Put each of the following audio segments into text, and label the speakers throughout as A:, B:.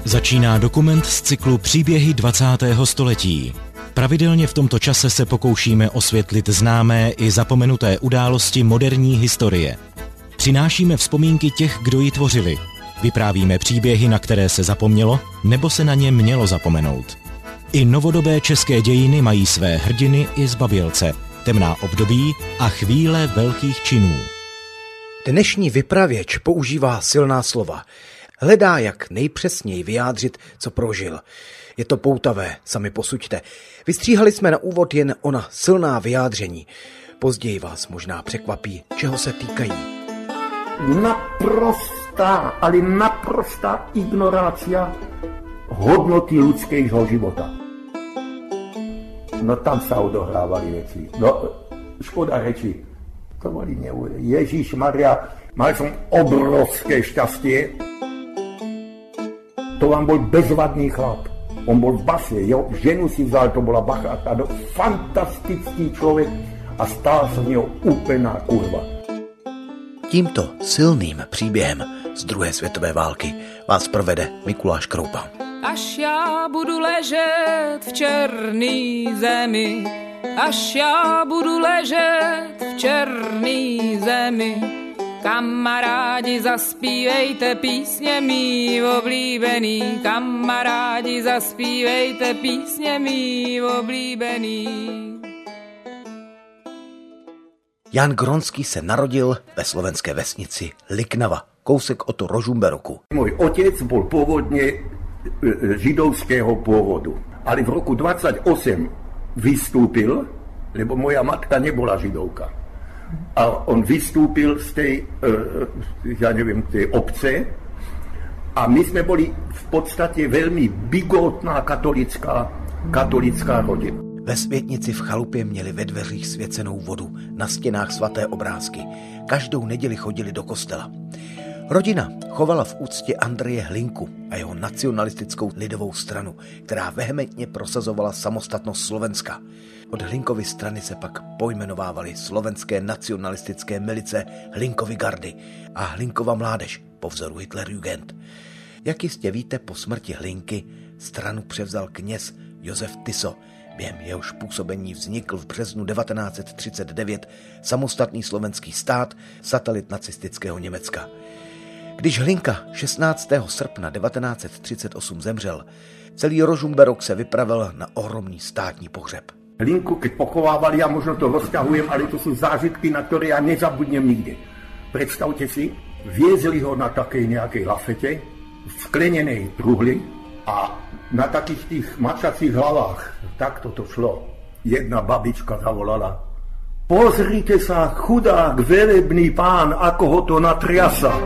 A: Začíná dokument z cyklu Příběhy 20. století. Pravidelně v tomto čase se pokoušíme osvětlit známé i zapomenuté události moderní historie. Přinášíme vzpomínky těch, kdo ji tvořili. Vyprávíme příběhy, na které se zapomnělo, nebo se na ně mělo zapomenout. I novodobé české dějiny mají své hrdiny i zbabělce, temná období a chvíle velkých činů.
B: Dnešní vypravěč používá silná slova. Hledá, jak nejpřesněji vyjádřit, co prožil. Je to poutavé, sami posuďte. Vystříhali jsme na úvod jen ona silná vyjádření. Později vás možná překvapí, čeho se týkají.
C: Ale naprostá ignorácia hodnoty ľudského života. No tam sa odohrávali veci. No, škoda reči. To boli neuveriteľné. Ježišmaria, mal som obrovské šťastie. To vám bol bezvadný chlap. On bol v base, ženu si vzal, to bola bacha. Fantastický človek a stala sa z neho úplná kurva.
B: Tímto silným příběhem z druhé světové války vás provede Mikuláš Kroupa.
D: Až já budu ležet v černý zemi, až já budu ležet v černý zemi, kamarádi zaspívejte písně mý oblíbený, kamarádi zaspívejte písně mý oblíbený.
B: Jan Gronský se narodil ve slovenské vesnici Liknava, kousek od Rožumberoku.
C: Môj otec bol pôvodne židovského pôvodu, ale v roku 28 vystúpil, lebo moja matka nebola židovka. A on vystúpil z tej, tej obce a my sme boli v podstate veľmi bigotná katolická rodina.
B: Ve světnici v chalupě měli ve dveřích svěcenou vodu, na stěnách svaté obrázky. Každou neděli chodili do kostela. Rodina chovala v úctě Andreje Hlinku a jeho nacionalistickou lidovou stranu, která vehementně prosazovala samostatnost Slovenska. Od Hlinkovy strany se pak pojmenovávaly slovenské nacionalistické milice Hlinkovy gardy a Hlinkova mládež po vzoru Hitlerjugend. Jak jistě víte, po smrti Hlinky stranu převzal kněz Josef Tiso, během jehož působení vznikl v březnu 1939 samostatný slovenský stát, satelit nacistického Německa. Když Hlinka 16. srpna 1938 zemřel, celý Rožumberok se vypravil na ohromný státní pohřeb.
C: Hlinku, keď pochovávali, ja možno to rozťahujem, ale to sú zážitky, na ktoré ja nezabudnem nikdy. Predstavte si, viezli ho na takej nejakej lafete, v sklenenej truhli a na takých tých mačacích hlavách, takto to šlo. Jedna babička zavolala: pozrite sa, chudák velebný pán, ako ho to natriasa.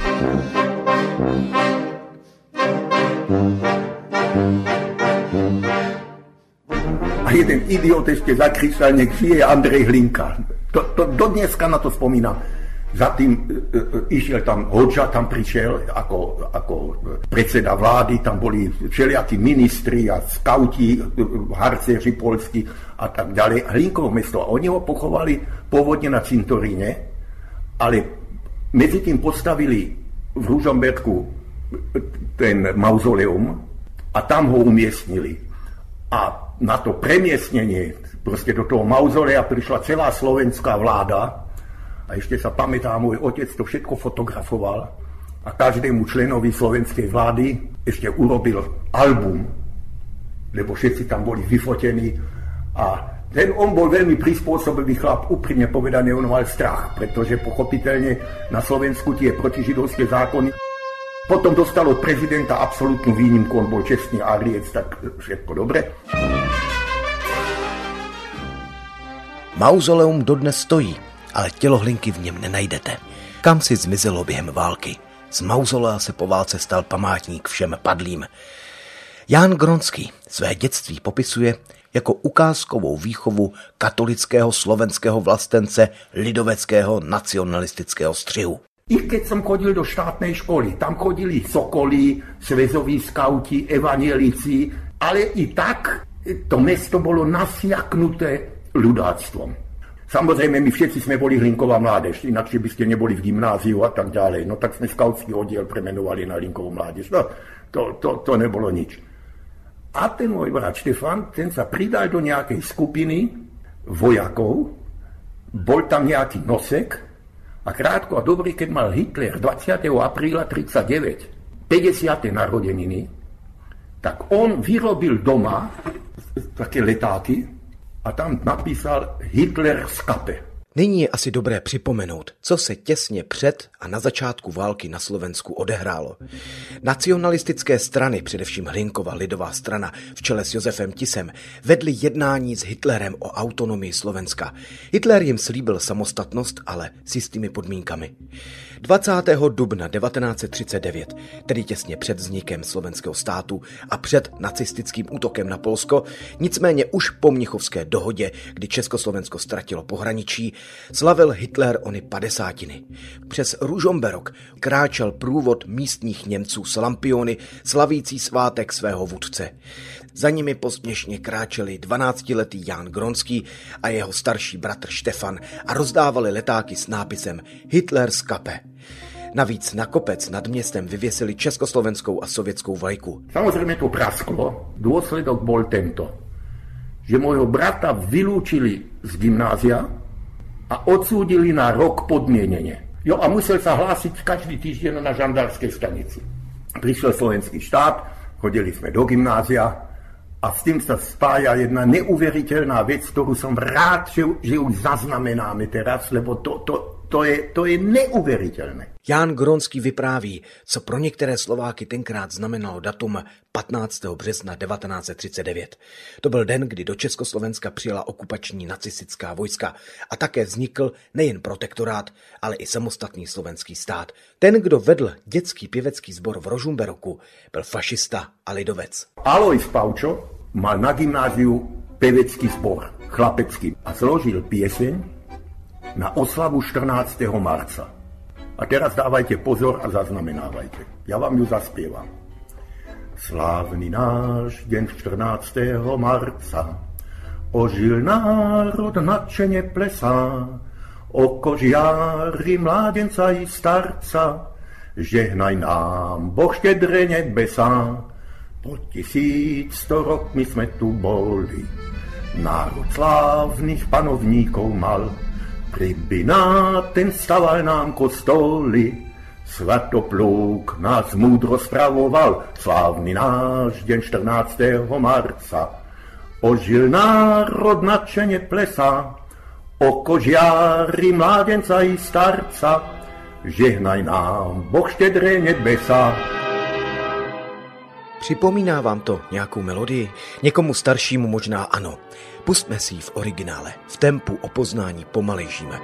C: A jeden idiot ešte zakričal, nech žije Andrej Hlinka. Do dneska na to spomínam. Za tým išiel tam Hodža, tam prišiel ako predseda vlády, tam boli všelijakí ministri a skauti, harcéři polskí a tak ďalej. Hlinkovo mesto. A oni ho pochovali pôvodne na cintoríne, ale medzi tým postavili v Ružomberku ten mauzoleum a tam ho umiestnili. A na to premiestnenie, proste do toho mauzolea prišla celá slovenská vláda. A ešte sa pamätá, môj otec to všetko fotografoval a každému členovi slovenskej vlády ešte urobil album, lebo všetci tam boli vyfotení. A on bol veľmi prispôsobivý chlap, úprimne povedané, on mal strach, pretože pochopiteľne na Slovensku tie protižidovské zákony. Potom dostal od prezidenta absolútnu výnimku, on bol čestný Ariec, tak všetko dobre.
B: Mauzoleum dodnes stojí, ale tělo Hlinky v něm nenajdete. Kam si zmizelo během války? Z mauzolea se po válce stal památník všem padlým. Jan Gronský své dětství popisuje jako ukázkovou výchovu katolického slovenského vlastence lidoveckého nacionalistického střihu.
C: I keď som chodil do štátnej školy, tam chodili sokolí, svezoví skauti, evanielici, ale i tak to mesto bolo nasiaknuté ľudáctvom. Samozrejme, my všetci sme boli Hlinková mládež, inakšie by ste neboli v gymnáziu a tak ďalej. No tak sme skautský oddiel premenovali na Hlinkovú mládež. No, to nebolo nič. A ten môj brat Štefan, ten sa pridal do nejakej skupiny vojakov, bol tam nejaký nosek a krátko a dobrý, keď mal Hitler 20. apríla 1939 50. narodeniny, tak on vyrobil doma také letáky a tam napísal Hitler skape.
B: Nyní je asi dobré připomenout, co se těsně před a na začátku války na Slovensku odehrálo. Nacionalistické strany, především Hlinkova lidová strana v čele s Josefem Tisem, vedly jednání s Hitlerem o autonomii Slovenska. Hitler jim slíbil samostatnost, ale s jistými podmínkami. 20. dubna 1939, tedy těsně před vznikem slovenského státu a před nacistickým útokem na Polsko, nicméně už po Mnichovské dohodě, kdy Československo ztratilo pohraničí, slavil Hitler ony 50. Přes Ružomberok kráčel průvod místních Němců s lampiony, slavící svátek svého vůdce. Za nimi posměšně kráčeli 12letý Jan Gronský a jeho starší bratr Štefan a rozdávali letáky s nápisem Hitler skape. Navíc na kopec nad městem vyvěsili československou a sovětskou vlajku.
C: Samozřejmě to prasklo. Dôsledok bol tento, že môjho brata vylúčili z gymnázia a odsúdili na rok podmienene. Jo, a musel sa hlásiť každý týždeň na žandárskej stanici. Prišiel slovenský štát, chodili sme do gymnázia a s tým sa spája jedna neuveriteľná vec, ktorú som rád, že ju zaznamenáme teraz, lebo to je neuvěřitelné.
B: Jan Gronský vypráví, co pro některé Slováky tenkrát znamenalo datum 15. března 1939. To byl den, kdy do Československa přijela okupační nacistická vojska a také vznikl nejen protektorát, ale i samostatný slovenský stát. Ten, kdo vedl dětský pěvecký sbor v Rožumberoku, byl fašista a lidovec.
C: Alois Paučo mal na gymnáziu pěvecký sbor, chlapecký, a zložil pieseň na oslavu 14. marca. A teraz dávajte pozor a zaznamenávajte. Ja vám ju zaspievam. Slávny náš deň 14. marca, ožil národ nadšene plesá, oko žiari mládenca i starca, žehnaj nám Boh štedre nebesá. Po 1100 rokmi sme tu boli, národ slávnych panovníkov mal. Tribina, ten staval nám kostoly, Svatopluk nás múdro spravoval, slávny náš deň 14. marca. Ožil národ nadšene plesá, oko žiari mládenca i starca, žehnaj nám Boh štedré nebesa.
B: Připomíná vám to nějakou melodii? Někomu staršímu možná ano. Pustme si ji v originále. V tempu o poznání pomalejšíme.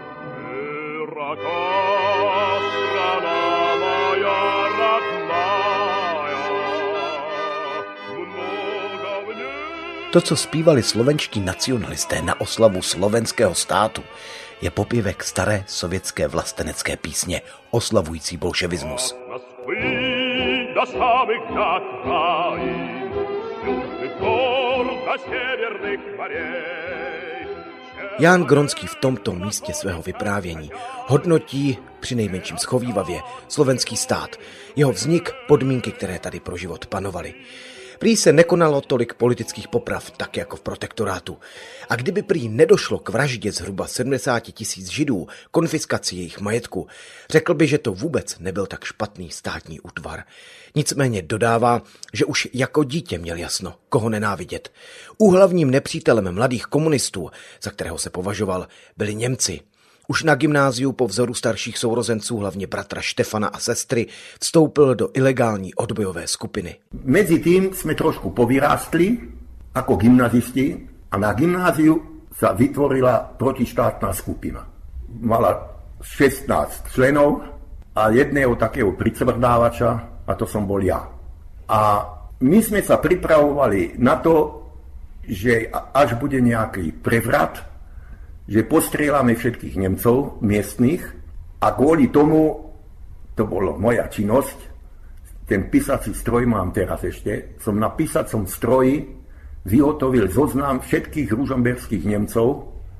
B: To, co zpívali slovenští nacionalisté na oslavu slovenského státu, je popěvek staré sovětské vlastenecké písně oslavující bolševismus.
E: До самых дат краин, южных гор до северных морей.
B: Jan Gronský v tomto místě svého vyprávění hodnotí přinejmenším schovívavě slovenský stát, jeho vznik, podmínky, které tady pro život panovaly. Prý se nekonalo tolik politických poprav, tak jako v protektorátu. A kdyby prý nedošlo k vraždě zhruba 70 000 Židů, konfiskaci jejich majetku, řekl by, že to vůbec nebyl tak špatný státní útvar. Nicméně dodává, že už jako dítě měl jasno, koho nenávidět. Úhlavním nepřítelem mladých komunistů, za kterého se považoval, byli Němci. Už na gymnáziu po vzoru starších sourozenců, hlavně bratra Štefana a sestry, vstoupil do ilegální odbojové skupiny.
C: Mezi tím jsme trošku povyrástli jako gymnazisti a na gymnáziu se vytvorila protištátná skupina. Mala 16 členov a jedného takého pricvrdávača, a to som bol ja. A my sme sa pripravovali na to, že až bude nejaký prevrat, že postrieľame všetkých Nemcov miestnych a kvôli tomu, to bolo moja činnosť, ten písací stroj mám teraz ešte, som na písacom stroji vyhotovil zoznam všetkých ružomberských Nemcov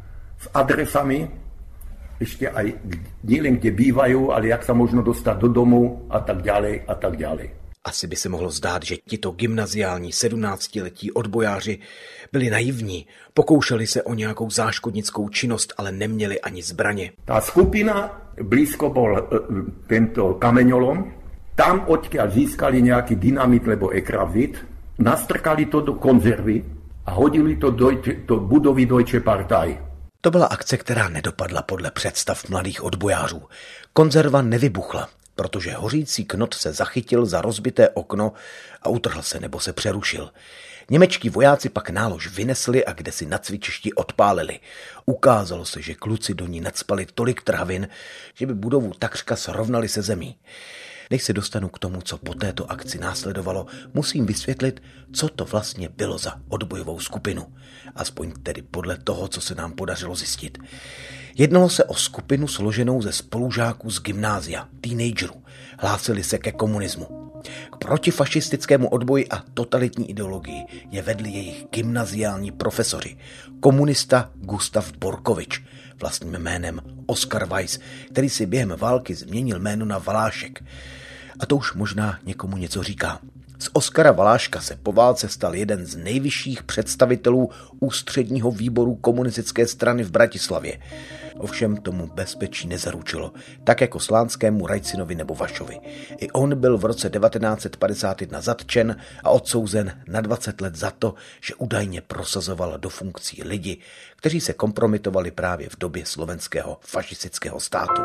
C: s adresami, ešte aj nielen kde bývajú, ale jak sa možno dostať do domu a tak ďalej a tak ďalej.
B: Asi by se mohlo zdát, že tito gymnaziální 17letí odbojáři byli naivní, pokoušeli se o nějakou záškodnickou činnost, ale neměli ani zbraně.
C: Tá skupina, blízko bol tento kameňolom, tam odkiaľ získali nejaký dynamit lebo ekravit, nastrkali to do konzervy a hodili to do budovy Deutsche Partei.
B: To byla akce, která nedopadla podle představ mladých odbojářů. Konzerva nevybuchla, protože hořící knot se zachytil za rozbité okno a utrhl se nebo se přerušil. Němečtí vojáci pak nálož vynesli a kdesi na cvičišti odpálili. Ukázalo se, že kluci do ní nacpali tolik trhavin, že by budovu takřka srovnali se zemí. Než se dostanu k tomu, co po této akci následovalo, musím vysvětlit, co to vlastně bylo za odbojovou skupinu. Aspoň tedy podle toho, co se nám podařilo zjistit. Jednalo se o skupinu složenou ze spolužáků z gymnázia, teenagerů. Hlásili se ke komunismu. K protifašistickému odboji a totalitní ideologii je vedli jejich gymnaziální profesoři. Komunista Gustav Borkovič, vlastním jménem Oskar Weiss, který si během války změnil jméno na Valášek. A to už možná někomu něco říká. Z Oskara Valáška se po válce stal jeden z nejvyšších představitelů ústředního výboru komunistické strany v Bratislavě. Ovšem tomu bezpečí nezaručilo, tak jako Slánskému, Rajcinovi nebo Vašovi. I on byl v roce 1951 zatčen a odsouzen na 20 let za to, že údajně prosazoval do funkcí lidi, kteří se kompromitovali právě v době slovenského fašistického státu.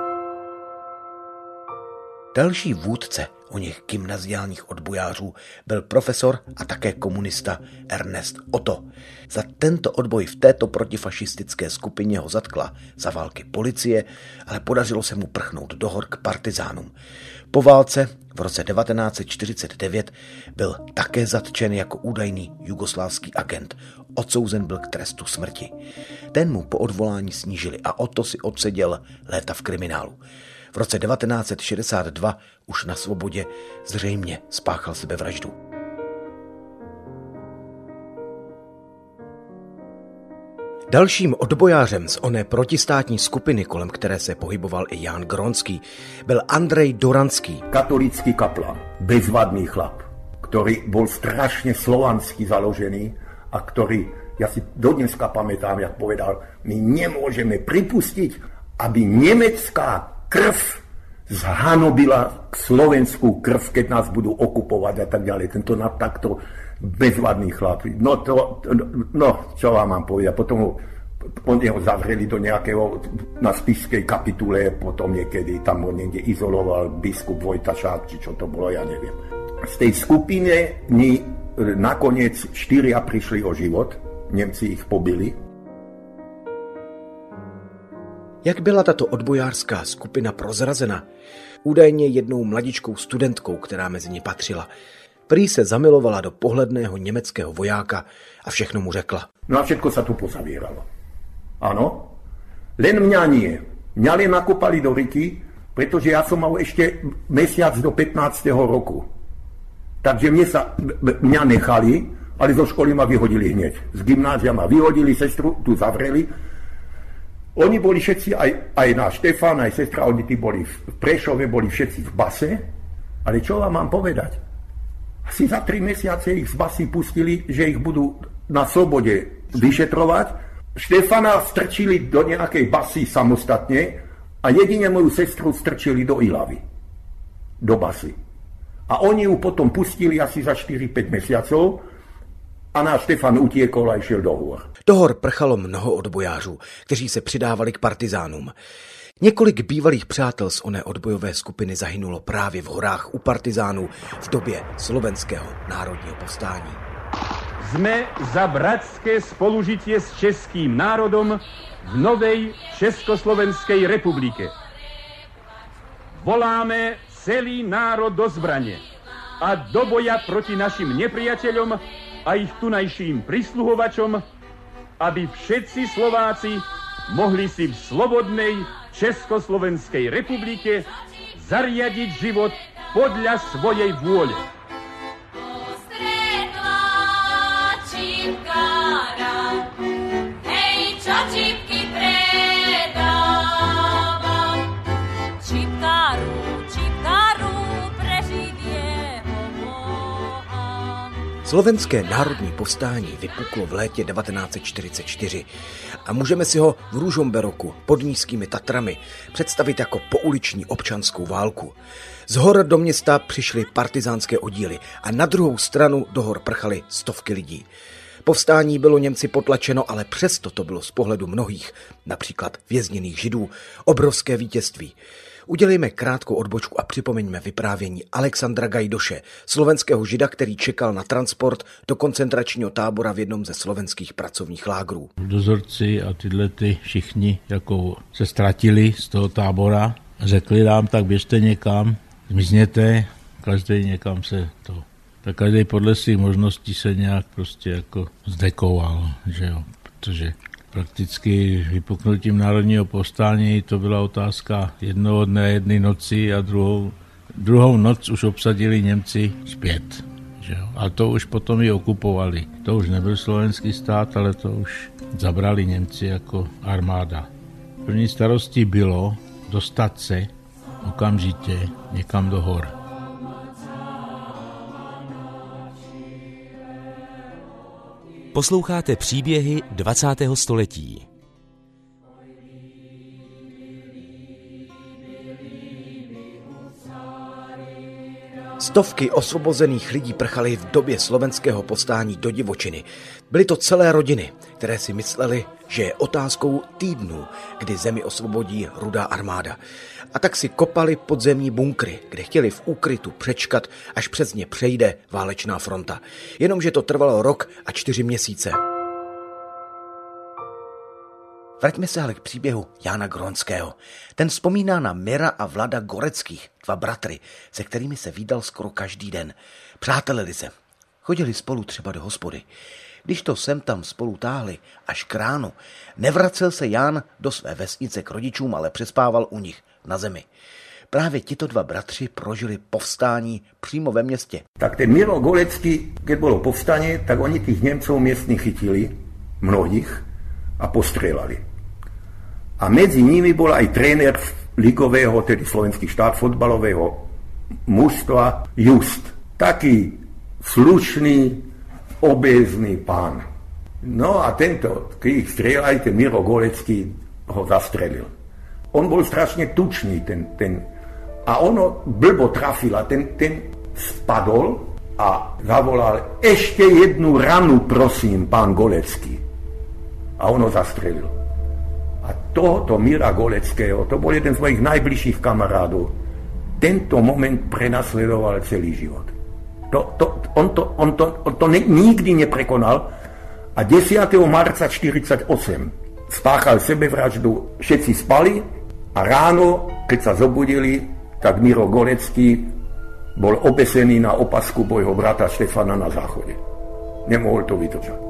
B: Další vůdce o něch gymnaziálních odbojářů byl profesor a také komunista Ernest Otto. Za tento odboj v této protifašistické skupině ho zatkla za války policie, ale podařilo se mu prchnout do hor k partizánům. Po válce v roce 1949 byl také zatčen jako údajný jugoslávský agent. Odsouzen byl k trestu smrti. Ten mu po odvolání snížili a Otto si odseděl léta v kriminálu. V roce 1962 už na svobodě zřejmě spáchal sebevraždu. Dalším odbojářem z oné protistátní skupiny, kolem které se pohyboval i Jan Gronský, byl Andrej Doranský.
C: Katolický kaplan, bezvadný chlap, ktorý bol strašne slovansky založený a ktorý, ja si dodneska pamätám, jak povedal, my nemôžeme pripustiť, aby nemecká krv zhanobila slovenskú krv, keď nás budú okupovať a tak ďalej. Tento takto bezvadný chlap. Čo vám mám povedať. Potom ho zavreli do nejakého, na spišskej kapitule, potom niekedy tam ho niekde izoloval biskup Vojtašák, či čo to bolo, ja neviem. Z tej skupiny nakoniec 4 prišli o život. Němci ich pobili.
B: Jak byla tato odbojářská skupina prozrazena? Údajně jednou mladičkou studentkou, která mezi ně patřila. Prý se zamilovala do pohledného německého vojáka a všechno mu řekla.
C: No a všetko sa tu pozavíralo. Áno, len mňa nie. Mňa len nakopali do ryky, pretože ja som mal ešte mesiac do 15. roku. Takže mňa nechali, ale zo školy ma vyhodili hneď. Z gymnázia ma vyhodili, sestru tu zavreli. Oni boli všetci, aj náš Štefan, aj sestra, oni tí boli v Prešove, boli všetci v base. Ale čo vám mám povedať? Asi za 3 mesiace ich z basy pustili, že ich budú na slobode vyšetrovať. Štefana strčili do nejakej basy samostatne a jedine moju sestru strčili do Ilavy. Do basy. A oni ju potom pustili asi za 4-5 mesiacov a náš Štefan utiekol a išiel do hôr.
B: Do hor prchalo mnoho odbojářů, kteří se přidávali k partizánům. Několik bývalých přátel z oné odbojové skupiny zahynulo právě v horách u partizánů v době slovenského národního povstání.
F: Sme za bratské spolužitie s českým národom v novej Československej republike. Voláme celý národ do zbrane a do boja proti našim nepriateľom a ich tunajším prisluhovačom, aby všetci Slováci mohli si v slobodnej Československej republike zariadiť život podľa svojej vôle.
G: Hej, čo čipky pre
B: Slovenské národní povstání vypuklo v létě 1944 a můžeme si ho v Ružomberoku pod Nízkými Tatrami představit jako pouliční občanskou válku. Z hor do města přišly partizánské oddíly a na druhou stranu do hor prchaly stovky lidí. Povstání bylo Němci potlačeno, ale přesto to bylo z pohledu mnohých, například vězněných Židů, obrovské vítězství. Udělejme krátkou odbočku a připomeňme vyprávění Alexandra Gajdoše, slovenského Žida, který čekal na transport do koncentračního tábora v jednom ze slovenských pracovních lágrů.
G: Dozorci a tyhle všichni jako se ztratili z toho tábora. Řekli nám, tak běžte někam, zmizněte, každý někam se to... Tak každý podle svých možností se nějak prostě jako zdekoval, že jo, protože prakticky vypuknutím národního povstání to byla otázka jednoho dne, jedné noci a druhou noc už obsadili Němci zpět. Že jo? A to už potom i okupovali. To už nebyl slovenský stát, ale to už zabrali Němci jako armáda. První starostí bylo dostat se okamžitě někam do hor.
A: Posloucháte příběhy 20. století.
B: Stovky osvobozených lidí prchaly v době slovenského povstání do divočiny. Byly to celé rodiny, které si mysleli, že je otázkou týdnů, kdy zemi osvobodí Rudá armáda. A tak si kopali podzemní bunkry, kde chtěli v úkrytu přečkat, až přes ně přejde válečná fronta. Jenomže to trvalo rok a 4 měsíce. Vraťme se ale k příběhu Jána Gronského. Ten vzpomíná na Mira a Vlada Goreckých, 2 bratry, se kterými se vídal skoro každý den. Přátelili se. Chodili spolu třeba do hospody. Když to sem tam spolu táhli až k ránu, nevracel se Ján do své vesnice k rodičům, ale přespával u nich na zemi. Právě tito 2 bratři prožili povstání přímo ve městě.
C: Tak ten Miro Golecký, keď bolo povstanie, tak oni tých Němcov miestnych chytili, mnohých, a postrelali. A medzi nimi bol aj tréner ligového, tedy slovenský štát fotbalového mužstva Just. Taký slušný, obézny pán. No a tento, keď ich strieľali, ten Miro Golecký ho zastrelil. On bol strašne tučný, a ono blbo trafil a ten spadol a zavolal: ešte jednu ranu, prosím, pán Golecký. A on ho zastrelil. A tohoto Mira Goleckého, to bol jeden z mojich najbližších kamarádov, tento moment prenasledoval celý život. On to nikdy neprekonal a 10. marca 1948 spáchal sebevraždu. Všetci spali a ráno, keď sa zobudili, tak Miro Golecký bol obesený na opasku svojho brata Štefana na záchode. Nemohol to vydržať.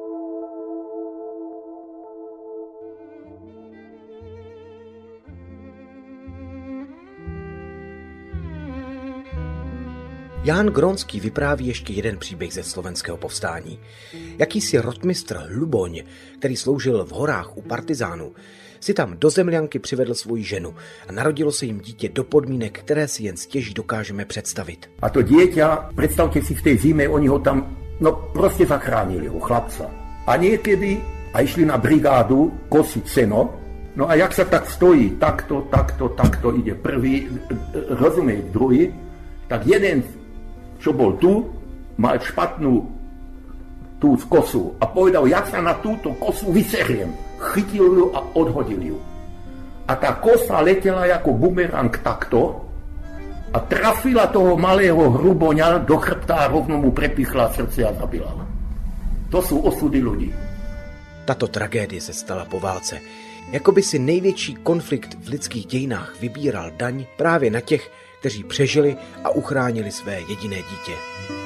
B: Ján Gronský vypráví ještě jeden příběh ze slovenského povstání. Jakýsi rotmistr Hluboň, který sloužil v horách u partizánů, si tam do Zemľanky přivedl svoji ženu a narodilo se jim dítě do podmínek, které si jen stěží dokážeme představit.
C: A to dieťa, predstavte si, v tej zime oni ho tam, proste zachránili ho, chlapca. A niekedy a išli na brigádu kosiť seno, no a jak sa tak stojí, takto ide prvý, rozumieť druhý, tak jeden, čo bol tu, mal špatnú tú kosu a povedal: ja sa na túto kosu vyseriem. Chytil ju a odhodil ju. A tá kosa letela ako bumerang takto a trafila toho malého Hruboňa do chrbta a rovno mu prepichla srdce a zabila. To sú osudy ľudí.
B: Tato tragédie se stala po válce. Jakoby si největší konflikt v lidských dějinách vybíral daň právě na těch, kteří přežili a uchránili své jediné dítě.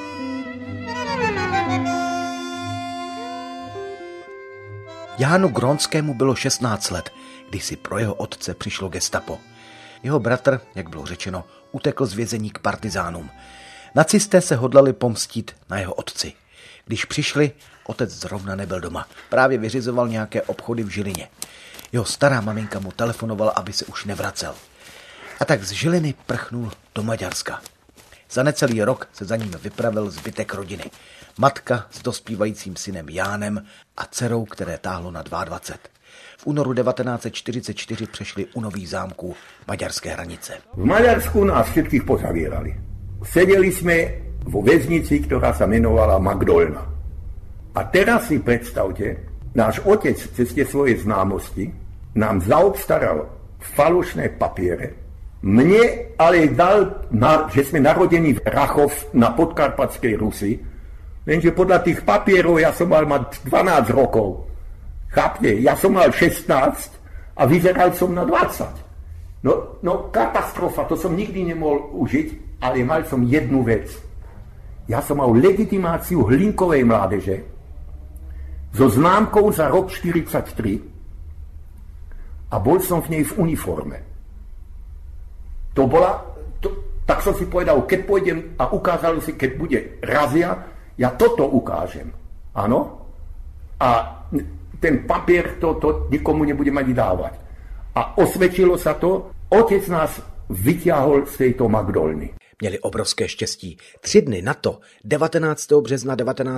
B: Jánu Gronskému bylo 16 let, když si pro jeho otce přišlo gestapo. Jeho bratr, jak bylo řečeno, utekl z vězení k partizánům. Nacisté se hodlali pomstít na jeho otci. Když přišli, otec zrovna nebyl doma. Právě vyřizoval nějaké obchody v Žilině. Jeho stará maminka mu telefonovala, aby se už nevracel. A tak z Žiliny prchnul do Maďarska. Za necelý rok se za ním vypravil zbytek rodiny. Matka s dospívajícím synem Jánem a dcerou, které táhlo na 22. V únoru 1944 přešli u Nových Zámků maďarské hranice.
C: V Maďarsku nás všetkých pozavírali. Sedeli sme vo väznici, ktorá sa menovala Magdolna. A teraz si predstavte, náš otec cez tie svoje známosti nám zaobstaral falošné papiere. Mne ale dal, že sme narodení v Rachov na podkarpatskej Rusi, lenže podľa tých papierov ja som mal mať 12 rokov. Chápte, ja som mal 16 a vyzeral som na 20. No katastrofa, to som nikdy nemohol užiť, ale mal som jednu vec. Ja som mal legitimáciu Hlinkovej mládeže so známkou za rok 43 a bol som v nej v uniforme. Tak som si povedal, keď pôjdem a ukázalo si, keď bude razia, ja toto ukážem. Áno? A ten papier to nikomu nebude mať dávať. A osvedčilo sa to, otec nás vyťahol z tejto Magdolny.
B: Měli obrovské štěstí. 3 dny na to, 19. března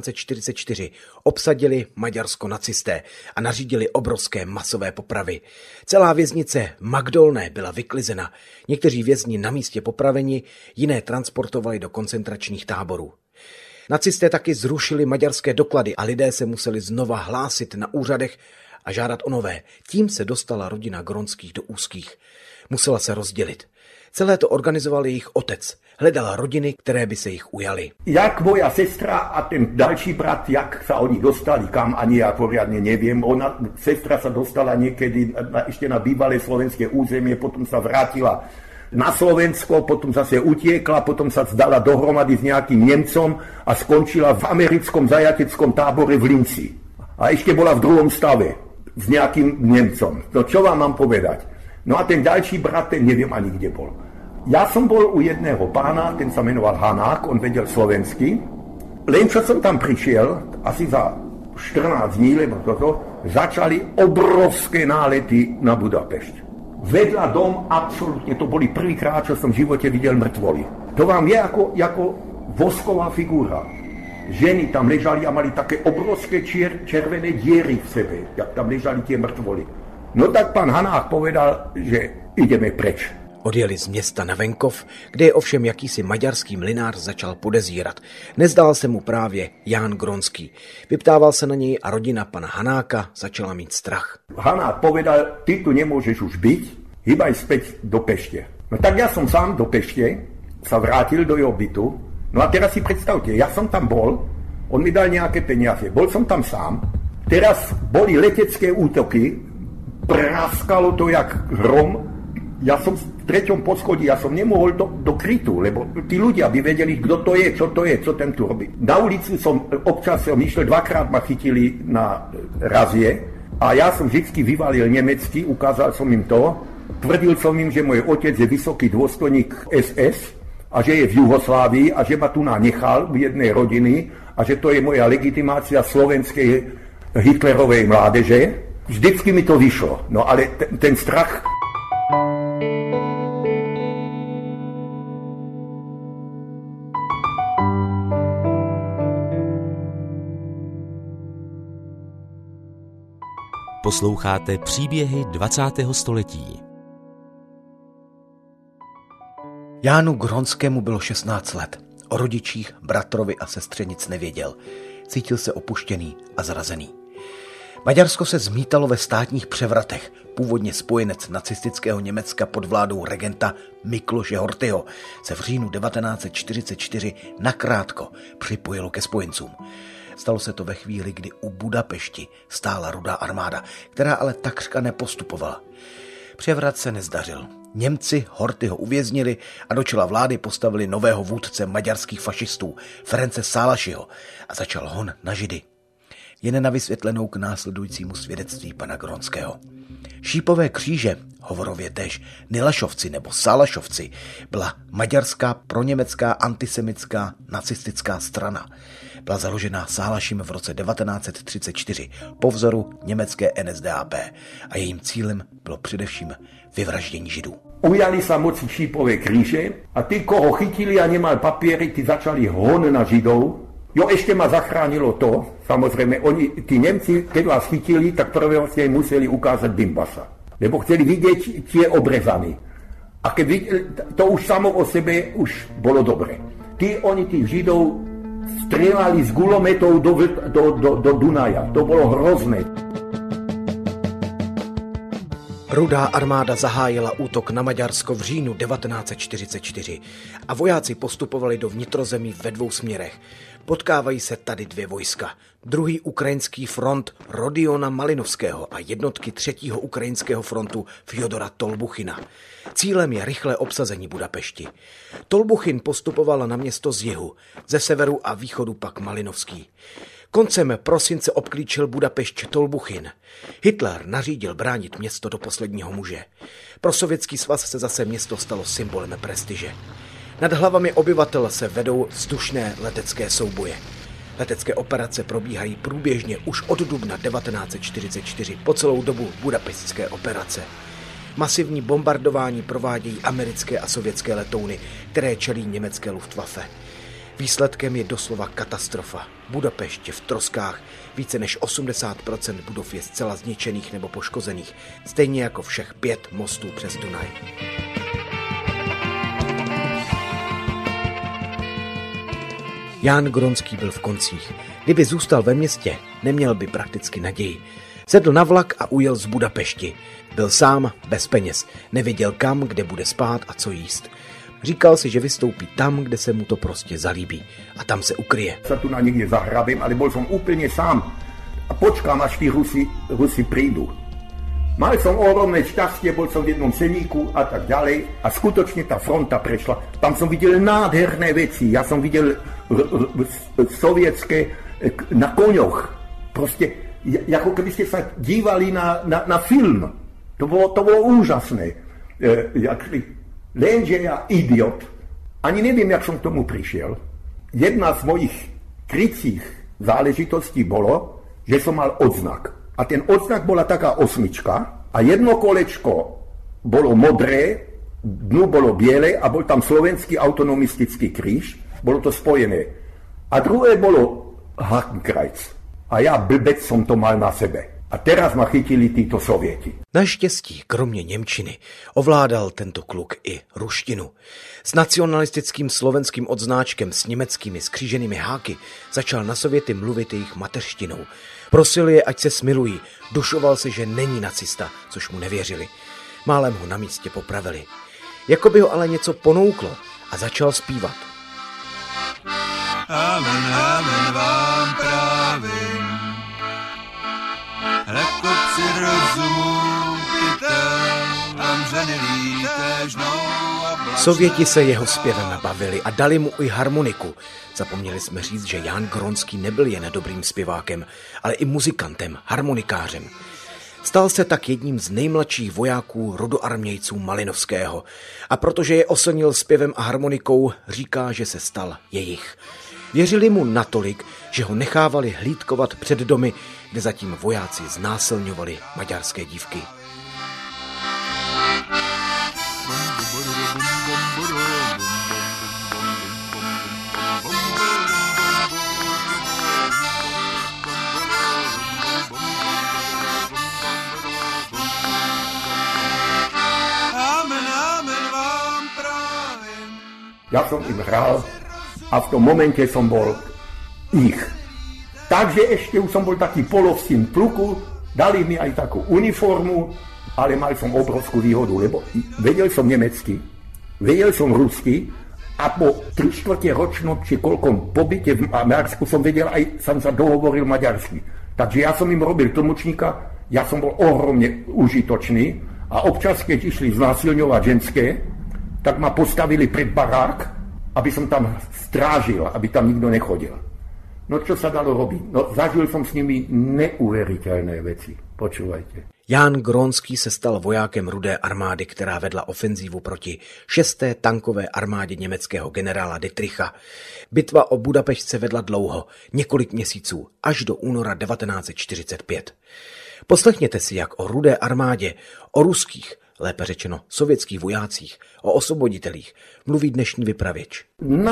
B: 1944, obsadili Maďarsko nacisté a nařídili obrovské masové popravy. Celá věznice Magdolné byla vyklizena. Někteří vězni na místě popraveni, jiné transportovali do koncentračních táborů. Nacisté taky zrušili maďarské doklady a lidé se museli znova hlásit na úřadech a žádat o nové. Tím se dostala rodina Gronských do úzkých. Musela se rozdělit. Celé to organizoval jejich otec. Hledala rodiny, které by se jich ujaly.
C: Jak moja sestra a ten další brat, jak sa oni dostali kam, ani ja poriadne neviem. Sestra sa dostala niekedy ešte na bývalé slovenské územie, potom sa vrátila na Slovensko, potom zase utiekla, potom sa zdala dohromady s nejakým Nemcom a skončila v americkom zajateckom tábore v Linci. A ešte bola v druhom stave s nejakým Nemcom. No čo vám mám povedať? No a ten ďalší brat, ten neviem ani kde bol. Ja som bol u jedného pána, ten sa menoval Hanák, on vedel slovensky. Len čo som tam prišiel, asi za 14 dní, lebo toto, začali obrovské nálety na Budapešť. Vedľa dom, absolútne, to boli prvýkrát, čo som v živote videl mŕtvoly. To vám je ako vosková figúra. Ženy tam ležali a mali také obrovské červené diery v sebe, jak tam ležali tie mŕtvoly. No tak pán Hanák povedal, že ideme preč.
B: Odjeli z města na venkov, kde je ovšem jakýsi maďarský mlynář začal podezírat. Nezdál se mu právě Ján Gronský. Vyptával se na něj a rodina pana Hanáka začala mít strach.
C: Hanák povedal, ty tu nemôžeš už byť, hýbaj späť do Pešte. No tak ja som sám do Pešte, sa vrátil do jeho bytu. No a teraz si predstavte, ja som tam bol, on mi dal nejaké peniaze, bol som tam sám, teraz boli letecké útoky, praskalo to jak hrom. Ja som v 3. poschodí, ja som nemohol do krytu, lebo tí ľudia by vedeli, kto to je, čo ten tu robí. Na ulici som občas išiel, 2-krát ma chytili na razie a ja som vždycky vyvalil nemecky, ukázal som im to, tvrdil som im, že môj otec je vysoký dôstojník SS a že je v Juhoslávii a že ma tu nechal v jednej rodiny a že to je moja legitimácia slovenskej Hitlerovej mládeže. Vždycky mi to vyšlo, no ale ten strach...
A: Posloucháte příběhy 20. století.
B: Jánu Gronskému bylo 16 let. O rodičích, bratrovi a sestře nic nevěděl. Cítil se opuštěný a zrazený. Maďarsko se zmítalo ve státních převratech. Původně spojenec nacistického Německa pod vládou regenta Mikloše Horthyho se v říjnu 1944 nakrátko připojilo ke spojencům. Stalo se to ve chvíli, kdy u Budapešti stála Rudá armáda, která ale takřka nepostupovala. Převrat se nezdařil. Němci Horthyho uvěznili a do čela vlády postavili nového vůdce maďarských fašistů, Ference Sálašiho, a začal hon na Židy. Jen na vysvětlenou k následujícímu svědectví pana Gronského. Šípové kříže, hovorově též Nilašovci nebo Sálašovci, byla maďarská proněmecká antisemitská nacistická strana. Byla založena Sálašim v roce 1934 po vzoru německé NSDAP a jejím cílem bylo především vyvraždění Židů.
C: ujali sa moci šípové kríže a tí, koho chytili a nemal papiery, tí začali hon na Židov. Jo, ešte ma zachránilo to, samozrejme, tí Nemci, keď vás chytili, tak prvé ste museli ukázať Bimbasa, lebo chceli vidieť tie obrezany. A keď to už samo o sebe už bolo dobre. Oni tých Židov strieľali z gulometov do Dunaja. To bolo hrozné.
B: Rudá armáda zahájila útok na Maďarsko v říjnu 1944 a vojáci postupovali do vnitrozemí ve 2 směrech. Potkávají se tady 2 vojska. Druhý ukrajinský front Rodiona Malinovského a jednotky 3. ukrajinského frontu Fjodora Tolbuchina. Cílem je rychlé obsazení Budapešti. Tolbuchin postupoval na město z jihu, ze severu a východu pak Malinovský. Koncem prosince obklíčil Budapešť Tolbuchin. Hitler nařídil bránit město do posledního muže. Pro Sovětský svaz se zase město stalo symbolem prestiže. Nad hlavami obyvatel se vedou vzdušné letecké souboje. Letecké operace probíhají průběžně už od dubna 1944 po celou dobu budapešťské operace. Masivní bombardování provádějí americké a sovětské letouny, které čelí německé Luftwaffe. Výsledkem je doslova katastrofa. Budapešť je v troskách, více než 80% budov je zcela zničených nebo poškozených, stejně jako všech 5 mostů přes Dunaj. Jan Gronský byl v koncích. Kdyby zůstal ve městě, neměl by prakticky naději. Sedl na vlak a ujel z Budapešti. Byl sám, bez peněz, nevěděl kam, kde bude spát a co jíst. Říkal si, že vystoupí tam, kde se mu to prostě zalíbí a tam se ukryje.
C: Sa tu na niekde zahrabím, ale bol som úplne sám a počkám, až tí Rusi prídu. Mal som ohromné šťastie, bol som v jednom seníku a tak ďalej a skutočne tá fronta prešla. Tam som videl nádherné veci, ja som videl sovietské na koňoch. Proste, ako keby ste sa dívali na film. To bolo úžasné. Lenže ja idiot, ani neviem, jak som k tomu prišiel. Jedna z mojich krycích záležitostí bolo, že som mal odznak. A ten odznak bola taká 8 a jedno kolečko bolo modré, dnu bolo biele a bol tam slovenský autonomistický kríž, bolo to spojené. A druhé bolo Hakenkreuz. A ja blbec som to mal na sebe. A teraz ma chytili títo Sověti.
B: Naštěstí, kromě němčiny, ovládal tento kluk i ruštinu. S nacionalistickým slovenským odznáčkem s německými skříženými háky začal na Sověty mluvit jejich mateřštinou. Prosil je, ať se smilují, dušoval se, že není nacista, což mu nevěřili. Málem ho na místě popravili. Jakoby ho ale něco ponouklo a začal zpívat.
H: Amen, amen vám právím. Hlekopci rozumu,
B: Sověti se jeho zpěvem bavili a dali mu i harmoniku. Zapomněli jsme říct, že Jan Gronský nebyl jen dobrým zpěvákem, ale i muzikantem, harmonikářem. Stal se tak jedním z nejmladších vojáků rudoarmějců Malinovského a protože je oslnil zpěvem a harmonikou, říká, že se stal jejich. Věřili mu natolik, že ho nechávali hlídkovat před domy, kde zatím vojáci znásilňovali maďarské dívky.
C: Ja som im hral a v tom momente som bol ich. Takže ešte už som bol taký polovstín pluku, dali mi aj takú uniformu, ale mal som obrovskú výhodu, lebo vedel som nemecky, vedel som rusky a po 3/4 ročnom či koľkom pobyte v Maďarsku som vedel aj, som sa dohovoril maďarsky. Takže ja som im robil tlmočníka, ja som bol ohromne užitočný a občas, keď išli znásilňovať ženské, tak ma postavili pred barák, aby som tam strážil, aby tam nikto nechodil. No čo sa dalo robiť? No zažil som s nimi neuvěřitelné věci. Počúvajte.
B: Jan Gronský se stal vojákem Rudé armády, která vedla ofenzívu proti 6. tankové armádě německého generála Dittricha. Bitva o Budapešť se vedla dlouho, několik měsíců, až do února 1945. Poslechněte si, jak o Rudé armádě, o ruských lépe řečeno sovětských vojácích, o osvoboditelích, mluví dnešní vypravěč.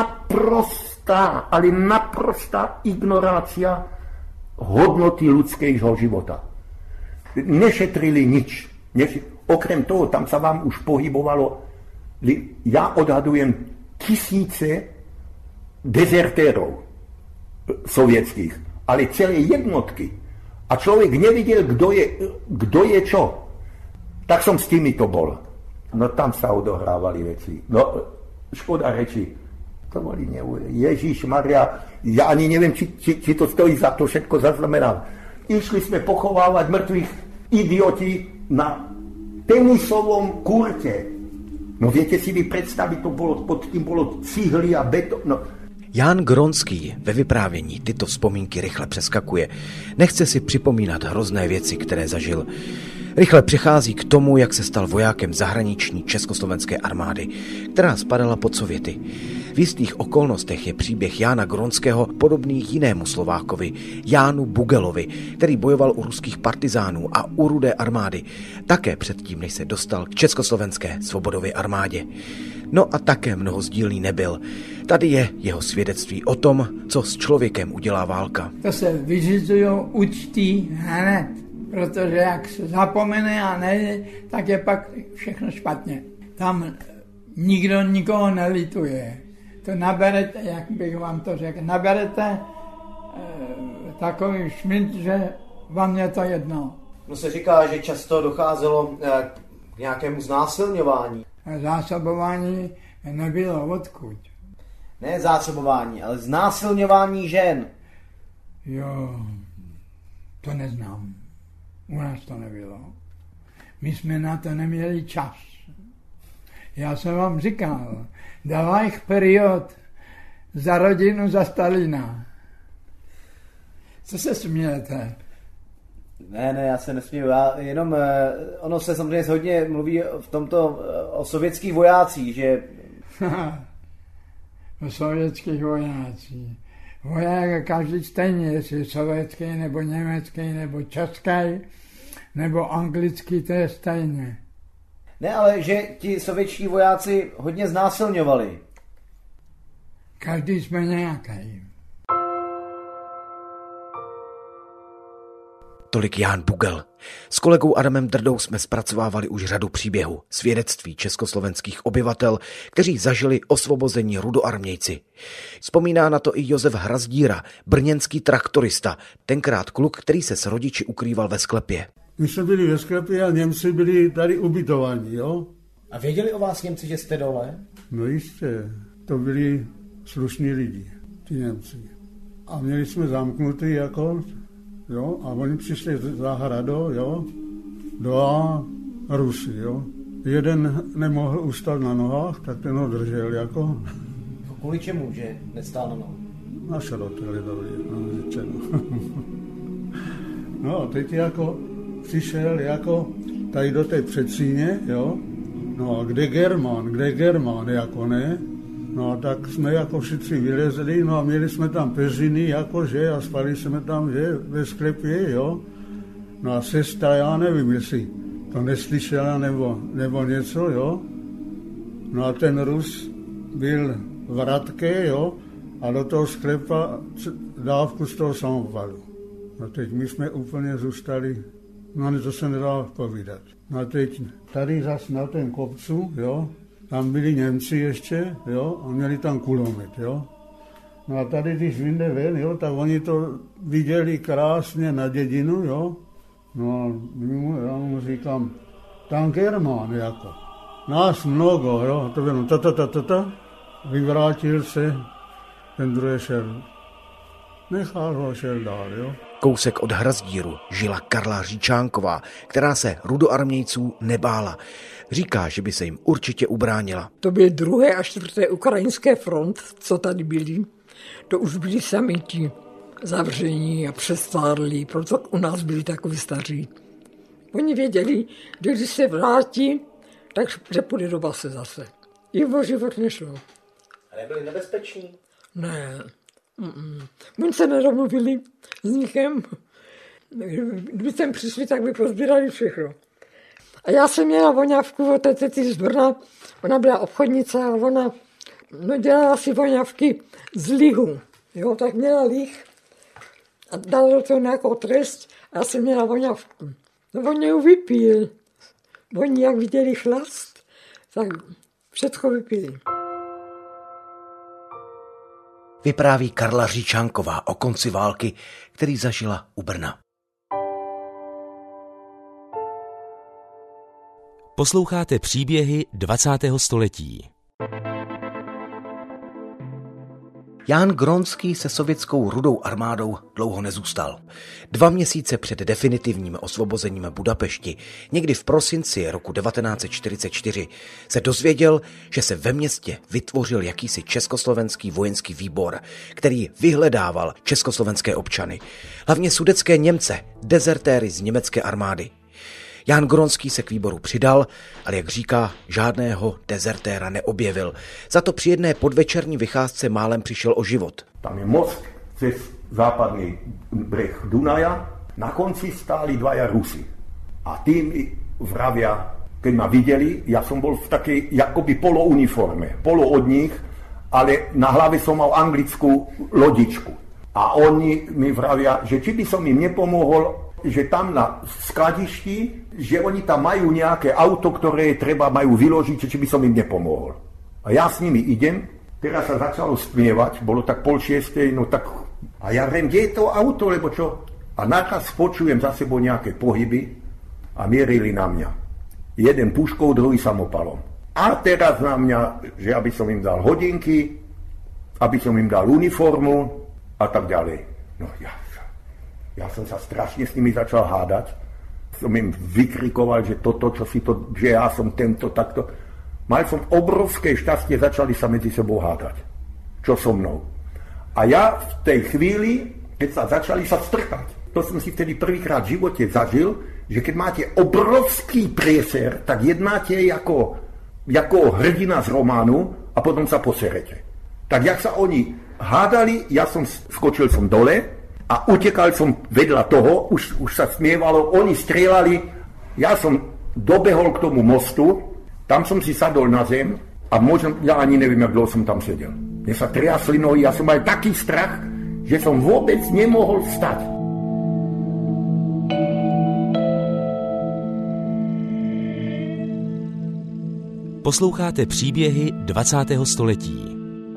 C: Ale naprostá ignorácia hodnoty ľudského života. Nešetrili nič. Okrem toho, tam sa vám už pohybovalo, ja odhadujem tisíce dezertérov sovětských, ale celé jednotky. A člověk neviděl, kdo je čo. Tak som s tými to bol. No tam sa odohrávali veci. No, škoda reči. To boli Ježišmaria, ja ani neviem, či to stojí za to všetko zaznamenať. Išli sme pochovávať mŕtvych idioti na tenisovom kurte. No viete si vy predstaviť, to bolo, pod tým bolo cihly a beton. No.
B: Jan Gronský ve vyprávění tyto vzpomínky rychle přeskakuje. Nechce si připomínat hrozné věci, které zažil. Rychle přechází k tomu, jak se stal vojákem zahraniční československé armády, která spadala pod Sověty. V jistých okolnostech je příběh Jána Gronského podobný jinému Slovákovi, Jánu Bugelovi, který bojoval u ruských partizánů a u Rudé armády, také předtím, než se dostal k československé svobodové armádě. No a také mnohozdílný nebyl. Tady je jeho svědectví o tom, co s člověkem udělá válka.
I: To se vyřizují účty hned, protože jak se zapomene a nejde, tak je pak všechno špatně. Tam nikdo nikoho nelituje. To naberete, jak bych vám to řekl, naberete takový šmint, že vám je to jedno.
J: No se říká, že často docházelo k nějakému znásilňování.
I: Zásobování nebylo odkud.
J: Ne zásobování, ale znásilňování žen.
I: Jo, to neznám. U nás to nebylo. My jsme na to neměli čas. Já jsem vám říkal, dávajch period za rodinu, za Stalina. Co se smějete?
J: Ne, já se nesmím. Ono se samozřejmě hodně mluví v tomto o sovětských vojácích, že...
I: O sovětských vojácích. Voják je každý stejně, jestli sovětský, nebo německý, nebo český, nebo anglický, to je stejně.
J: Ne, ale že ti sovětští vojáci hodně znásilňovali.
I: Každý jsme nějaký.
B: Tolik Jan Bugel. S kolegou Adamem Drdou jsme zpracovávali už řadu příběhů, svědectví československých obyvatel, kteří zažili osvobození rudoarmějci. Vzpomíná na to i Josef Hrazdíra, brněnský traktorista, tenkrát kluk, který se s rodiči ukrýval ve sklepě.
K: My jsme byli ve sklepě a Němci byli tady ubytovaní, jo?
J: A věděli o vás Němci, že jste dole?
K: No jistě, to byli slušní lidi, ti Němci. A měli jsme zamknutý jako... Jo, a oni přišli za hrado, jo, dva Rusy, jo. Jeden nemohl ustát na nohách, tak ten ho držel, jako.
J: Kvůli čemu, že nestál na nohách?
K: Na šaroteli dali, řečeno. No a teď jako přišel jako tady do té předsíně, jo. No a kde Germán, jako ne. No a tak jsme jako všichni vylezli, no a měli jsme tam peřiny, jakože, a spali jsme tam, že, ve sklepě, jo. No a sestra, já nevím, jestli to neslyšela nebo něco, jo. No a ten Rus byl v Radké, jo, a do toho sklepa dávku z toho samopalu. No teď my jsme úplně zůstali, no to se nedá povídat. No a teď tady zas na ten kopcu, jo, tam byli Němci ještě, jo, a měli tam kulomet, jo. No a tady, když vyjde ven, jo, tak oni to viděli krásně na dědinu, jo. No a já mu říkám, tam Germán, jako. Nás mnoho, jo, to jenom vyvrátil se, ten druhý šel. Nechal ho, šel dál, jo.
B: Kousek od Hrazdíru žila Karla Říčánková, která se rudoarmějců nebála. Říká, že by se jim určitě ubránila.
L: To byl 2. a 4. ukrajinské front, co tady byli. To už byli sami ti zavření a přestárlí, proto u nás byli takoví staří. Oni věděli, že když se vrátí, takže půjde do base zase. Jim o život nešlo.
J: A nebyli nebezpeční?
L: Ne. Oni se nedomluvili s nikým. Kdyby sem přišli, tak by pozbírali všechno. A já jsem měla voňavku od té tety z Brna, ona byla obchodnice a ona dělala si voňavky z lihu. Jo, tak měla lih a dala to nějakou trest a já jsem měla voňavku. No on ji vypil. Oni jak viděli chlast, tak všechno vypili.
B: Vypráví Karla Říčánková o konci války, který zažila u Brna.
A: Posloucháte příběhy 20. století.
B: Jan Gronský se sovětskou Rudou armádou dlouho nezůstal. 2 měsíce před definitivním osvobozením Budapešti, někdy v prosinci roku 1944, se dozvěděl, že se ve městě vytvořil jakýsi československý vojenský výbor, který vyhledával československé občany, hlavně sudetské Němce, dezertéry z německé armády. Jan Gronský se k výboru přidal, ale jak říká, žádného dezertéra neobjevil. Za to při jedné podvečerní vycházce málem přišel o život.
C: Tam je most přes západní breh Dunaja, na konci stáli 2 Rusy. A tí mi vravia, keď ma videli, ja som bol v takej jakoby polouniforme, polo od nich, ale na hlave som mal anglickú lodičku. A oni mi vravia, že či by som im nepomohol, že tam na skladišti, že oni tam majú nejaké auto, ktoré majú vyložiť, či by som im nepomohol. A ja s nimi idem, teraz sa začalo stmievať, bolo tak 5:30, no tak... A ja viem, kde je to auto, lebo čo? A nakaz počujem za sebou nejaké pohyby a mierili na mňa. Jeden puškou, druhý samopalom. A teraz na mňa, že aby som im dal hodinky, aby som im dal uniformu a tak ďalej. No ja som sa strašne s nimi začal hádať. Som im vykrikoval, že toto, čo si to, že ja som tento, takto. Mal som obrovské šťastie, začali sa medzi sebou hádať. Čo so mnou. A ja v tej chvíli, keď sa začali sa strkať, to som si vtedy prvýkrát v živote zažil, že keď máte obrovský prieser, tak jednáte ako hrdina z románu a potom sa poserete. Tak jak sa oni hádali, ja som skočil som dole, a utekal som vedľa toho, už sa smievalo, oni strieľali, ja som dobehol k tomu mostu, tam som si sadol na zem a možno, ja ani neviem, jak dlho som tam sedel. Mne sa triasli nohy, ja som mal taký strach, že som vôbec nemohol vstať.
A: Posloucháte příběhy 20. století.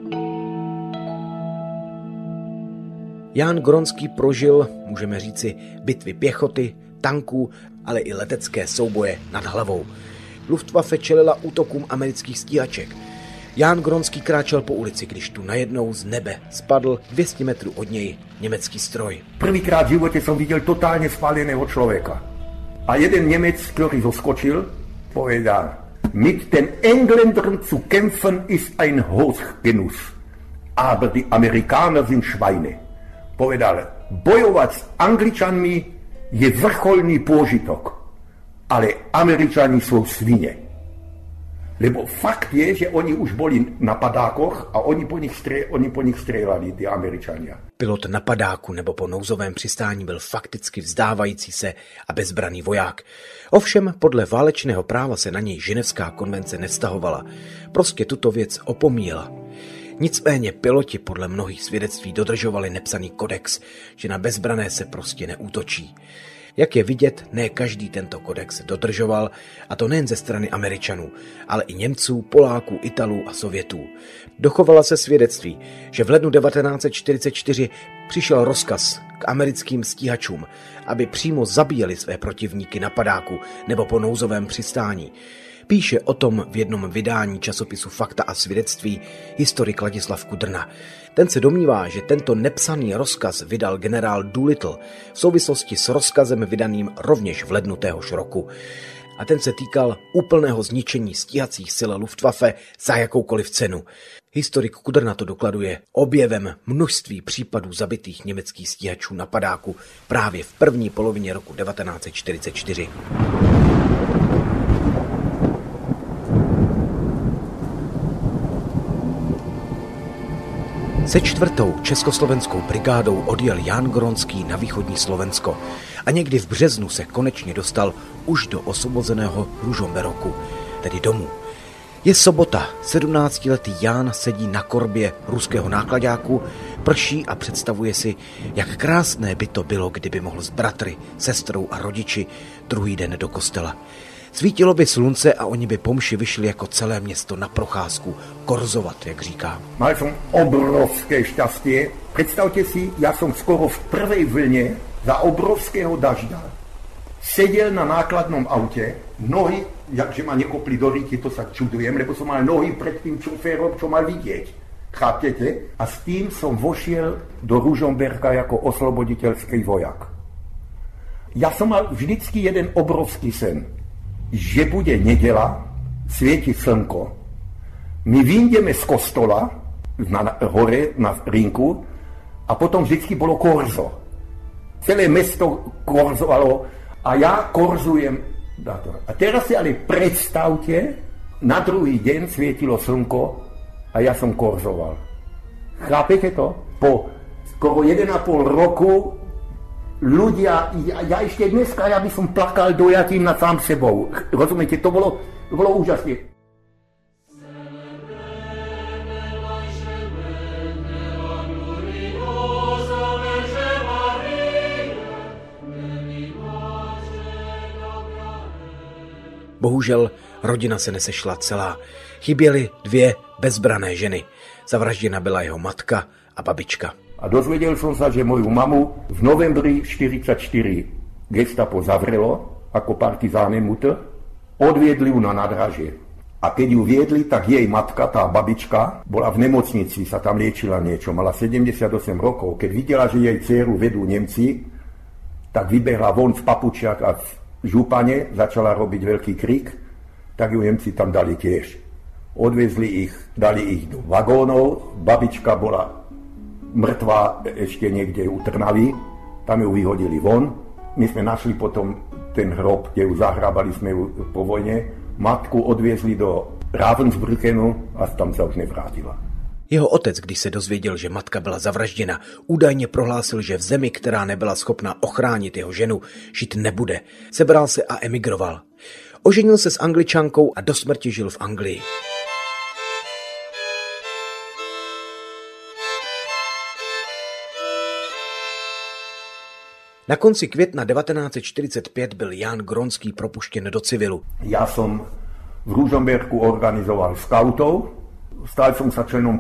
B: Jan Gronský prožil, můžeme říci, bitvy pěchoty, tanků, ale i letecké souboje nad hlavou. Luftwaffe čelila útokům amerických stíhaček. Jan Gronský kráčel po ulici, když tu najednou z nebe spadl 200 metrů od něj německý stroj.
C: Prvýkrát v životě jsem viděl totálně spáleného člověka. A jeden Němec, který zoskočil, povedal: Mit den Engländern zu kämpfen ist ein Hochgenuss, aber die Amerikaner sind Schweine. Povedal, bojovať s Angličanmi je vrcholný pôžitok, ale Američani sú svine. Lebo fakt je, že oni už boli na padákoch a oni po nich strieľali, tí Američania.
B: Pilot na padáku nebo po nouzovém přistání byl fakticky vzdávající se a bezbraný voják. Ovšem podle válečného práva se na něj Ženevská konvence nevztahovala. Prostě tuto věc opomíjela. Nicméně piloti podle mnohých svědectví dodržovali nepsaný kodex, že na bezbrané se prostě neútočí. Jak je vidět, ne každý tento kodex dodržoval, a to nejen ze strany Američanů, ale i Němců, Poláků, Italů a Sovětů. Dochovala se svědectví, že v lednu 1944 přišel rozkaz k americkým stíhačům, aby přímo zabíjeli své protivníky na padáku nebo po nouzovém přistání. Píše o tom v jednom vydání časopisu Fakta a svědectví historik Ladislav Kudrna. Ten se domnívá, že tento nepsaný rozkaz vydal generál Doolittle v souvislosti s rozkazem vydaným rovněž v lednu téhož roku. A ten se týkal úplného zničení stíhacích sil Luftwaffe za jakoukoliv cenu. Historik Kudrna to dokladuje objevem množství případů zabitých německých stíhačů na padáku právě v první polovině roku 1944. Se 4. československou brigádou odjel Jan Gronský na východní Slovensko. A A někdy v březnu se konečně dostal už do osvobozeného Ružomberoku, tedy domů. Je sobota, 17letý Ján sedí na korbě ruského nákladáku, prší a představuje si, jak krásné by to bylo, kdyby mohl s bratry, sestrou a rodiči druhý den do kostela. Svítilo by slunce a oni by po mši vyšli jako celé město na procházku, korzovat, jak říká.
C: Mal som obrovské šťastie. Predstavte si, ja som skoro v prvej vlne za obrovského dažďa sedel na nákladnom aute, nohy, jakže ma nekopli do rýky, to sa čudujem, lebo som mal nohy pred tým šoférom, čo mal vidieť. Chápete? A s tým som vošiel do Ružomberka ako osloboditeľský vojak. Ja som mal vždycky jeden obrovský sen, že bude nedela, svieti slnko. My vyjdeme z kostola hore na rinku a potom vždycky bolo korzo. Celé mesto korzovalo a ja korzujem. A teraz si ale predstavte, na druhý deň svietilo slnko a ja som korzoval. Chápete to? Po skoro 1,5 roku ľudia, ja ešte dneska, ja by som plakal dojatým nad sám sebou. Rozumiete, to bolo úžasné.
B: Bohužel rodina se nesešla celá. Chyběly 2 bezbrané ženy. Zavražděna byla jeho matka a babička.
C: A dozvedel som sa, že moju mamu v novembri 1944 gestapo zavrelo ako partizáne mutr, odviedli ju na nádražie. A keď ju viedli, tak jej matka, tá babička, bola v nemocnici, sa tam liečila niečo, mala 78 rokov. Keď videla, že jej dceru vedú Nemci, tak vybehla von v papučiach a v župane, začala robiť veľký krik, tak ju Nemci tam dali tiež. Odvezli ich, dali ich do vagónov, babička bola mŕtva ešte niekde u Trnavy, tam ju vyhodili von. My sme našli potom ten hrob, kde ju zahrábali sme ju po vojne. Matku odviezli do Ravensbrückenu a tam sa už nevrátila.
B: Jeho otec, když se dozvěděl, že matka byla zavražděna, údajně prohlásil, že v zemi, která nebyla schopna ochránit jeho ženu, žít nebude. Sebral se a emigroval. Oženil se s Angličankou a do smrti žil v Anglii. Na konci května 1945 byl Ján Gronský propuštěn do civilu.
C: Ja som v Ružomberku organizoval skautov, stal som sa členom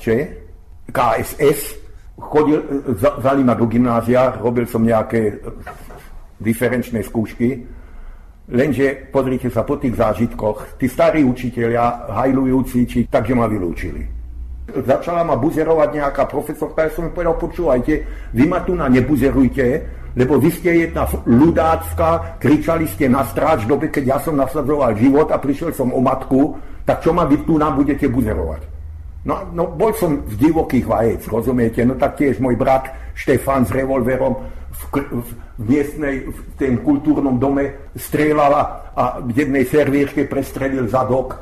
C: KSS, vzali ma do gymnázia, robil som nejaké diferenčné skúšky, lenže pozrite sa po tých zážitkoch, tí starí učitelia, hajlujúci, takže ma vylúčili. Začala ma buzerovať nejaká profesorka, ja som mi povedal, počúvajte, vy ma tu nebuzerujte, lebo vy ste jedna ľudácka, kričali ste na stráž v dobe, keď ja som nasadzoval život a prišiel som o matku, tak čo ma vy tu nám budete buzerovať? No bol som z divokých vajec, rozumiete? No tak tiež môj brat Štefan s revolverom v miestnej, v tém kultúrnom dome strieľal a v jednej servírke prestrelil zadok.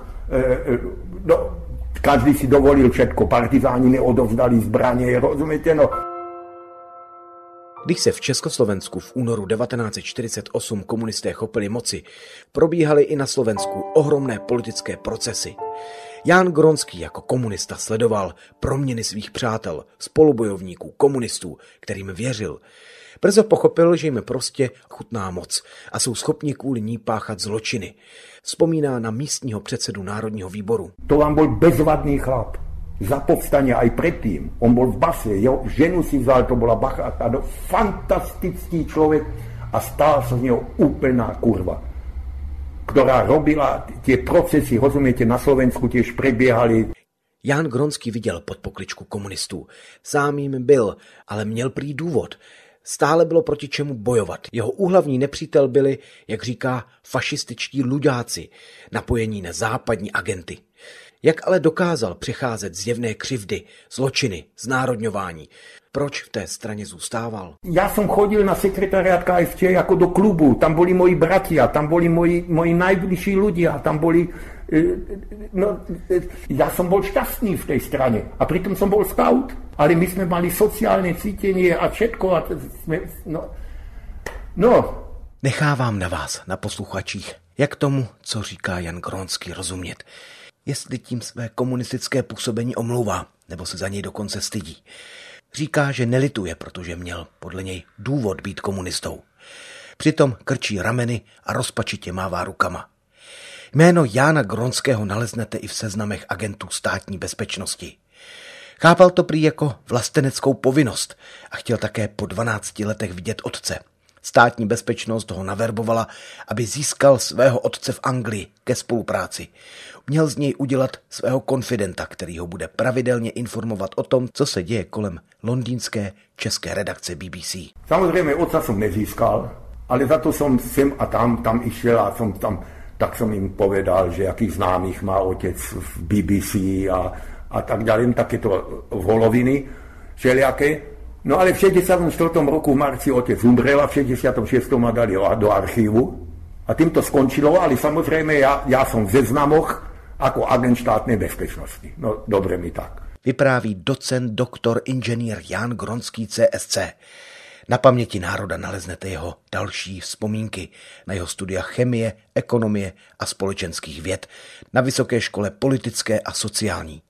C: Každý si dovolil všetko, partizáni neodovzdali zbranie, rozumiete? No.
B: Když se v Československu v únoru 1948 komunisté chopili moci, probíhaly i na Slovensku ohromné politické procesy. Ján Gronský jako komunista sledoval proměny svých přátel, spolubojovníků, komunistů, kterým věřil. Brzo pochopil, že jim prostě chutná moc a jsou schopni kvůli ní páchat zločiny. Vzpomíná na místního předsedu Národního výboru.
C: To vám bol bezvadný chlap. Za povstania aj predtým. On bol v base, jeho ženu si vzal, to bola bacha, fantastický človek a stala sa z neho úplná kurva, ktorá robila tie procesy, rozumiete, na Slovensku tiež prebiehali.
B: Ján Gronský viděl pod pokličku komunistů. Sám jim byl, ale měl prý důvod. Stále bylo proti čemu bojovat. Jeho úhlavní nepřítel byli, jak říká, fašističtí ludáci, napojení na západní agenty. Jak ale dokázal přecházet zjevné křivdy, zločiny, znárodňování? Proč v té straně zůstával?
C: Ja som chodil na sekretariát KSČ jako do klubu, tam boli moji bratia, tam boli moji najbližší ľudia, tam boli... ja som bol šťastný v tej strane a pritom som bol scout, ale my sme mali sociálne cítenie a všetko. No.
B: Nechávám na vás, na posluchačích, jak tomu, co říká Jan Gronský, rozumět. Jestli tím své komunistické působení omlouvá, nebo se za něj dokonce stydí. Říká, že nelituje, protože měl podle něj důvod být komunistou. Přitom krčí rameny a rozpačitě mává rukama. Jméno Jána Gronského naleznete i v seznamech agentů státní bezpečnosti. Chápal to prý jako vlasteneckou povinnost a chtěl také po 12 letech vidět otce. Státní bezpečnost ho naverbovala, aby získal svého otce v Anglii ke spolupráci. Měl z něj udělat svého konfidenta, který ho bude pravidelně informovat o tom, co se děje kolem londýnské české redakce BBC.
C: Samozřejmě otca jsem nezískal, ale za to jsem sem a tam išel a tak jsem jim povedal, že jakých známých má otec v BBC a tak dále, taky to voloviny všelijaké. No ale v 64. roku v marci otec umřel a v 66. ma dali do archívu a tím to skončilo, ale samozřejmě já jsem v zeznamoch jako agent štátnej bezpečnosti. No dobře mi tak.
B: Vypráví docent, doktor, inženýr Jan Gronský CSC. Na paměti národa naleznete jeho další vzpomínky na jeho studia chemie, ekonomie a společenských věd na Vysoké škole politické a sociální.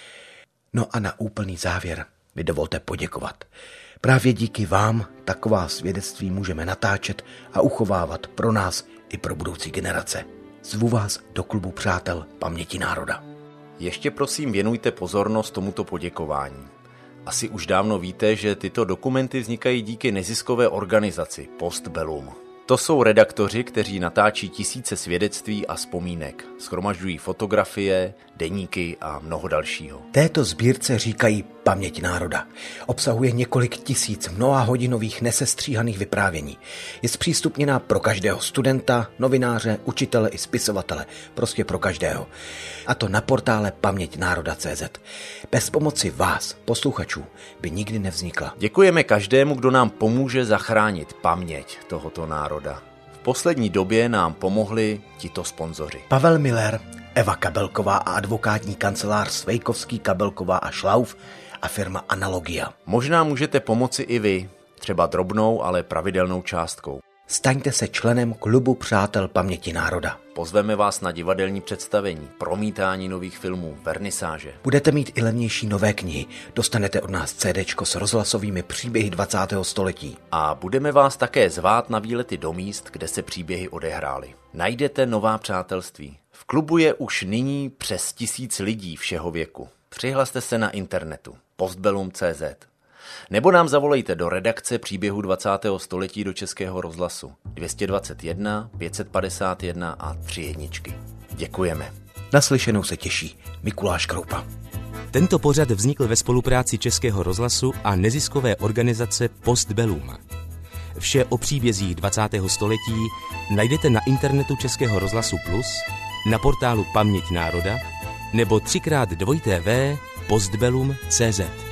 B: No a na úplný závěr mi dovolte poděkovat. Právě díky vám taková svědectví můžeme natáčet a uchovávat pro nás i pro budoucí generace. Zvu vás do klubu přátel paměti národa.
M: Ještě prosím věnujte pozornost tomuto poděkování. Asi už dávno víte, že tyto dokumenty vznikají díky neziskové organizaci Postbellum. To jsou redaktoři, kteří natáčí tisíce svědectví a vzpomínek, shromažďují fotografie, deníky a mnoho dalšího.
B: Této sbírce říkají Paměť národa. Obsahuje několik tisíc mnohahodinových nesestříhaných vyprávění. Je zpřístupněná pro každého studenta, novináře, učitele i spisovatele. Prostě pro každého. A to na portále paměťnároda.cz. Bez pomoci vás, posluchačů, by nikdy nevznikla.
M: Děkujeme každému, kdo nám pomůže zachránit paměť tohoto národa. V poslední době nám pomohli tito sponzoři.
B: Pavel Miller, Eva Kabelková a advokátní kancelář Svejkovský, Kabelková a Šlauf a firma Analogia.
M: Možná můžete pomoci i vy, třeba drobnou, ale pravidelnou částkou.
B: Staňte se členem klubu přátel paměti národa.
M: Pozveme vás na divadelní představení, promítání nových filmů, vernisáže.
B: Budete mít i levnější nové knihy. Dostanete od nás CDčko s rozhlasovými příběhy 20. století.
M: A budeme vás také zvát na výlety do míst, kde se příběhy odehrály. Najdete nová přátelství. V klubu je už nyní přes 1000 lidí všeho věku. Přihlaste se na internetu postbellum.cz nebo nám zavolejte do redakce příběhu 20. století do Českého rozhlasu 221 551 a 3 jedničky. Děkujeme.
B: Naslyšenou se těší Mikuláš Kroupa.
N: Tento pořad vznikl ve spolupráci Českého rozhlasu a neziskové organizace Postbellum. Vše o příbězích 20. století najdete na internetu Českého rozhlasu Plus, na portálu Paměť národa nebo 3x2tv postbellum.cz.